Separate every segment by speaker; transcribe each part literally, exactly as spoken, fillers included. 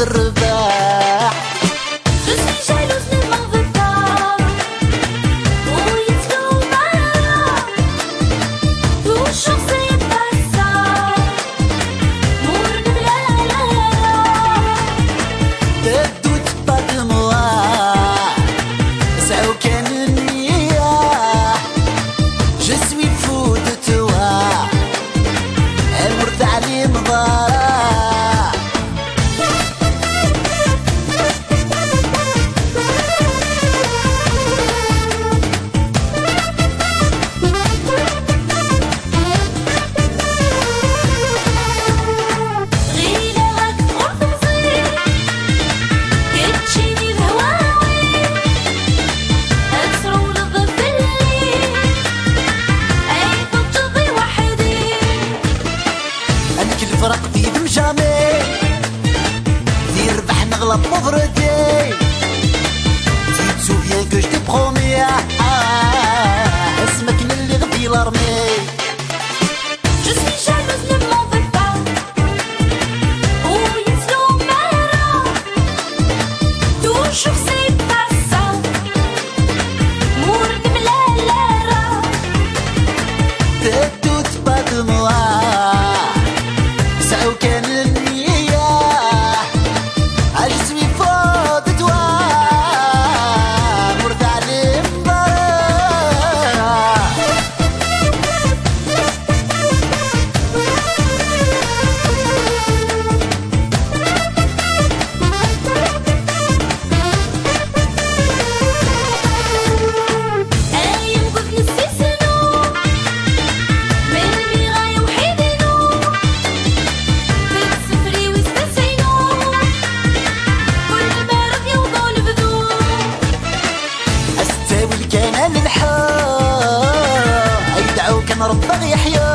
Speaker 1: الرباح.
Speaker 2: Je suis jalouse, ne m'en veux pas. Oh, it's no matter. Toujours c'est pas ça. Mourne بلا لا
Speaker 1: Ne doute pas de moi. سعو كان النية. Je suis fou de toi. الورد علي مضارة. فرق في دمجامي دير ربح نغلط مفردي زيد سوفيان كو جتي برومي اسمك اللي غدي لارمي.
Speaker 2: Je suis jalouse, ne m'en veux pas. Oh, it's no matter. Toujours c'est pas ça. Mourne بلا لا
Speaker 1: Ne doute pas de moi. سعو كان النية. Je suis fou de toi. مرد علي مضارة.
Speaker 2: أيام كنت نستسنو من المغاية وحيدينو بيت سفري واستسعينو كل ما راه يوضو البدو.
Speaker 1: استاوي كان للحا يدعو كان ربك يحيا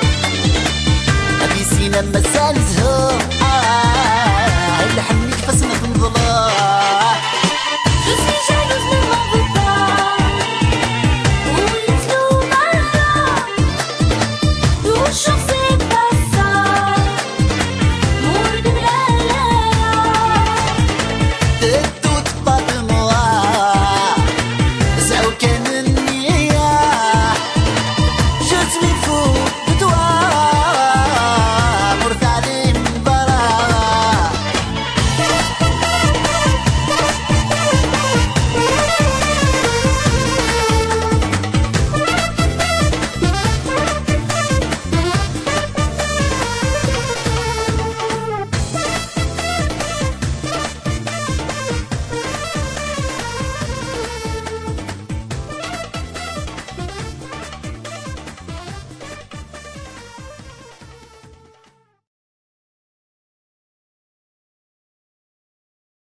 Speaker 1: ابي سينا مسال زهو اللحم يكفسنا في الظلام.
Speaker 2: Je suis jalouse, ne m'en veux pas. Oh, it's no matter. Toujours c'est pas ça. Mourne بلا لا
Speaker 1: Ne doute pas de moi. سعو كان النية. Je suis fou